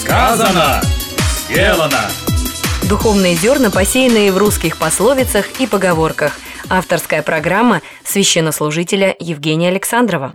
Сказано, сделано. Духовные зерна, посеянные в русских пословицах и поговорках. Авторская программа священнослужителя Евгения Александрова.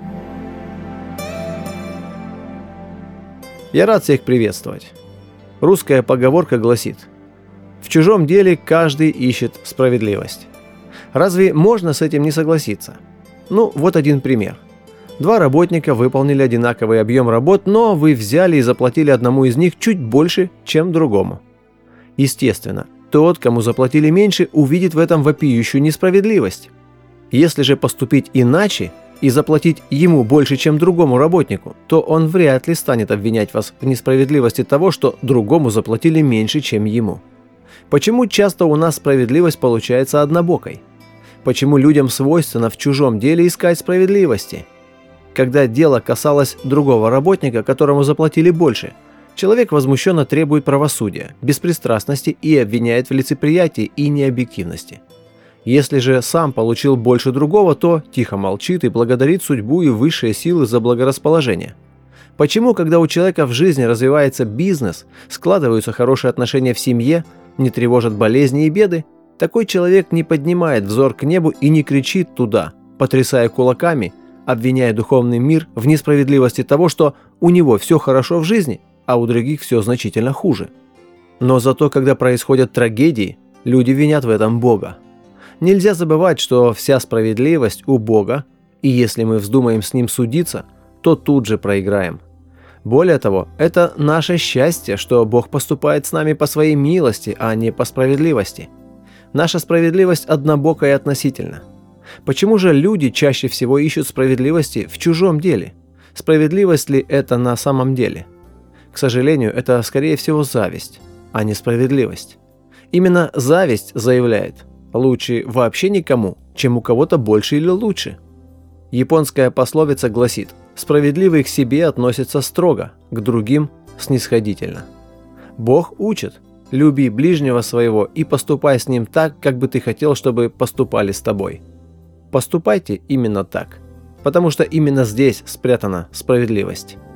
Я рад всех приветствовать. Русская поговорка гласит: «В чужом деле каждый ищет справедливость». Разве можно с этим не согласиться? Ну, вот один пример. Два работника выполнили одинаковый объем работ, но вы взяли и заплатили одному из них чуть больше, чем другому. Естественно, тот, кому заплатили меньше, увидит в этом вопиющую несправедливость. Если же поступить иначе и заплатить ему больше, чем другому работнику, то он вряд ли станет обвинять вас в несправедливости того, что другому заплатили меньше, чем ему. Почему часто у нас справедливость получается однобокой? Почему людям свойственно в чужом деле искать справедливости? Когда дело касалось другого работника, которому заплатили больше, человек возмущенно требует правосудия, беспристрастности и обвиняет в лицеприятии и необъективности. Если же сам получил больше другого, то тихо молчит и благодарит судьбу и высшие силы за благорасположение. Почему, когда у человека в жизни развивается бизнес, складываются хорошие отношения в семье, не тревожат болезни и беды, такой человек не поднимает взор к небу и не кричит туда, потрясая кулаками, обвиняя духовный мир в несправедливости того, что у него все хорошо в жизни, а у других все значительно хуже? Но зато, когда происходят трагедии, люди винят в этом Бога. Нельзя забывать, что вся справедливость у Бога, и если мы вздумаем с Ним судиться, то тут же проиграем. Более того, это наше счастье, что Бог поступает с нами по своей милости, а не по справедливости. Наша справедливость однобока и относительна. Почему же люди чаще всего ищут справедливости в чужом деле? Справедливость ли это на самом деле? К сожалению, это скорее всего зависть, а не справедливость. Именно зависть заявляет: лучше вообще никому, чем у кого-то больше или лучше. Японская пословица гласит: справедливый к себе относится строго, к другим снисходительно. Бог учит: люби ближнего своего и поступай с ним так, как бы ты хотел, чтобы поступали с тобой. Поступайте именно так, потому что именно здесь спрятана справедливость.